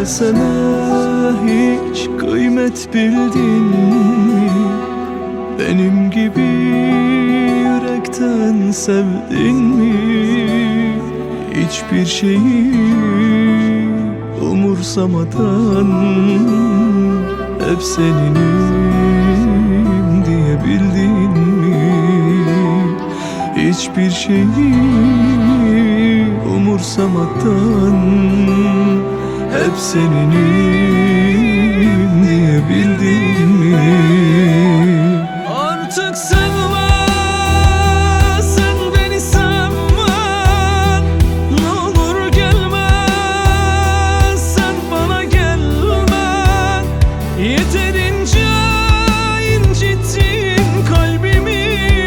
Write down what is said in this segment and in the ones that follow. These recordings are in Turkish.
söylesene, hiç kıymet bildin mi? Benim gibi yürekten sevdin mi? Hiçbir şeyi umursamadan hep seninim diyebildin mi? Hiçbir şeyi umursamadan hep seninim diyebildin mi? Artık sevme, sen beni sevme, ne olur gelme, sen bana gelme. Yeterince incittin kalbimi,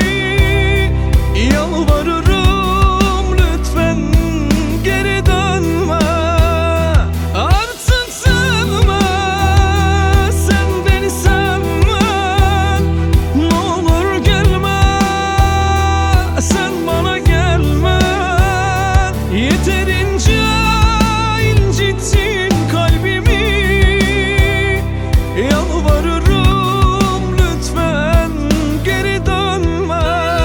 yalvarırım lütfen geri dönme. Artık sevme, sen beni sevme, ne olur gelme, sen bana gelme. Yeterince incittin kalbimi, yalvarırım lütfen geri dönme.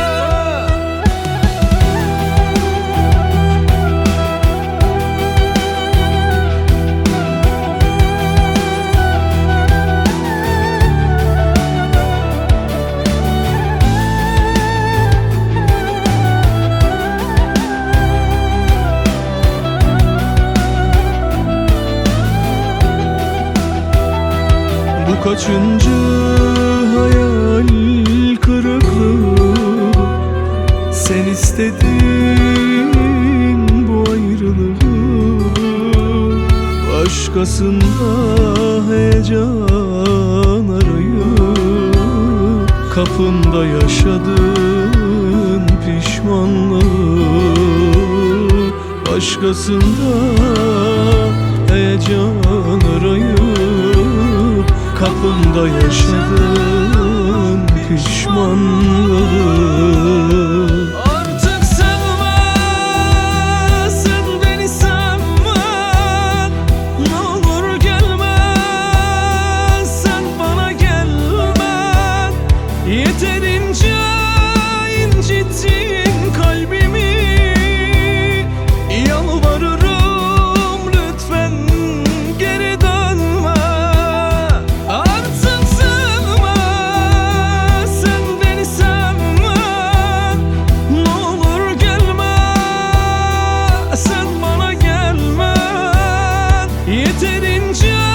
Bu kaçıncı hayal kırıklığı, sen istedin bu ayrılığı. Başkasında heyecan arayıp kapında yaşadın pişmanlığı. Başkasında heyecan arayıp kapında yaşadın pişmanlığı. Artık sevme, sen beni sevme, ne olur gelme, sen bana gelme. Yeterince incittin kalbimi, yalvarırım lütfen geri dönme. Artık sevme, sen beni sevme, ne olur gelme, sen bana gelme. Yeterince